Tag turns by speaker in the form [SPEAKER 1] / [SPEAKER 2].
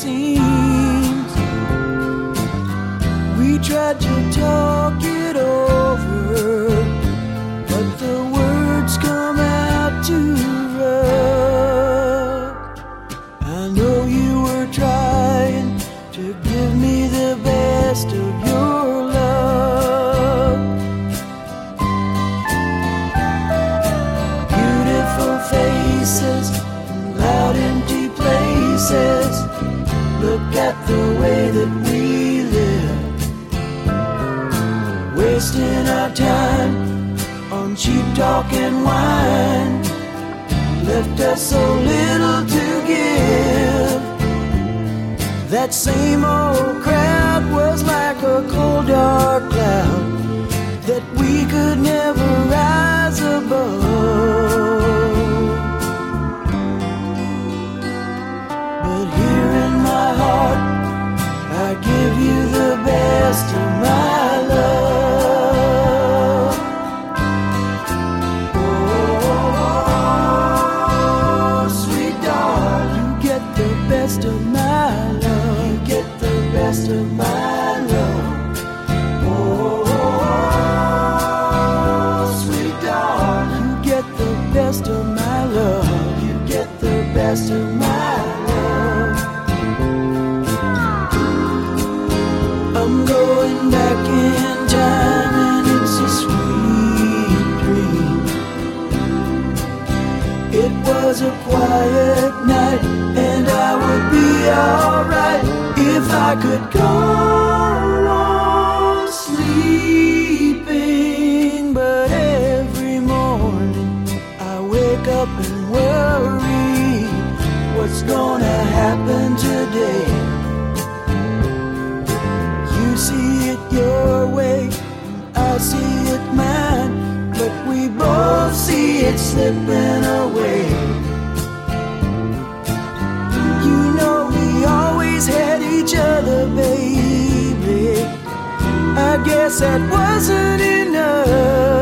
[SPEAKER 1] seems. We tried to talk it over, but the words come out too rough. I know you were trying to give me the best of your love. Beautiful faces, loud empty places. Look at the way that we live, wasting our time on cheap talk and wine. Left us so little to give. That same old crowd was like a cold dark cloud that we could never rise above. But here in my heart, I give you the best of my love. Oh, sweet darling, you get the best of my love. You get the best of my love. Oh, sweet darling, you get the best of my love. You get the best of my love. I'm going back in time and it's a sweet dream. It was a quiet night and I would be alright if I could go on sleeping. But every morning I wake up and worry what's gonna happen today. You see it your way, I see it mine, but we both see it slipping away. You know we always had each other, baby. I guess that wasn't enough.